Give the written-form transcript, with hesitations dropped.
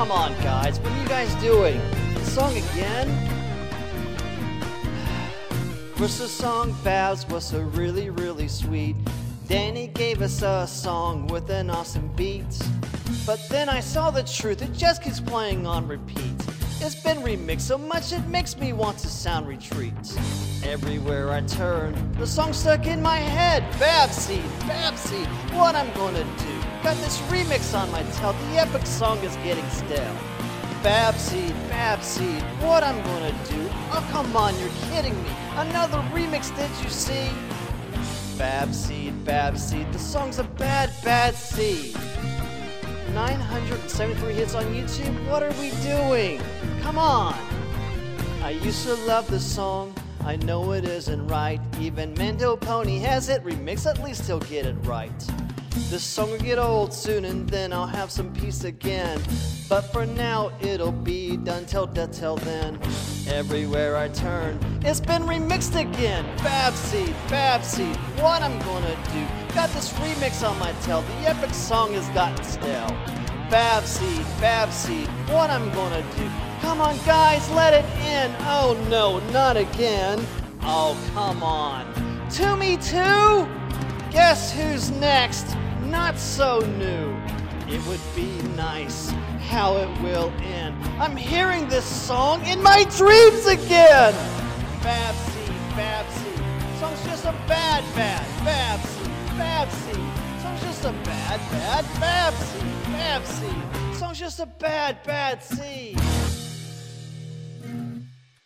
come on, guys. What are you guys doing? The song again? First the song Babs was so really, really sweet. Danny gave us a song with an awesome beat. But then I saw the truth, it just keeps playing on repeat. It's been remixed so much it makes me want to sound retreat. Everywhere I turn, the song's stuck in my head. Babseed, what I'm gonna do? Got this remix on my tail, the epic song is getting stale. Babseed, what I'm gonna do? Oh come on, you're kidding me. Another remix, did you see? Babseed, the song's a bad seed. 973 hits on YouTube, what are we doing? Come on! I used to love this song, I know it isn't right. Even Mando Pony has it remixed, at least he'll get it right. This song will get old soon and then I'll have some peace again. But for now it'll be done till death till then. Everywhere I turn, it's been remixed again. Babseed, what I'm gonna do? Got this remix on my tail, the epic song has gotten stale. Babseed, what I'm gonna do? Come on guys, let it in. Oh no, not again. Oh come on. To me too? Guess who's next? Not so new. It would be nice how it will end. I'm hearing this song in my dreams again. Babseed, song's just a bad, Babseed, song's just a bad, Babseed, song's just a bad seed.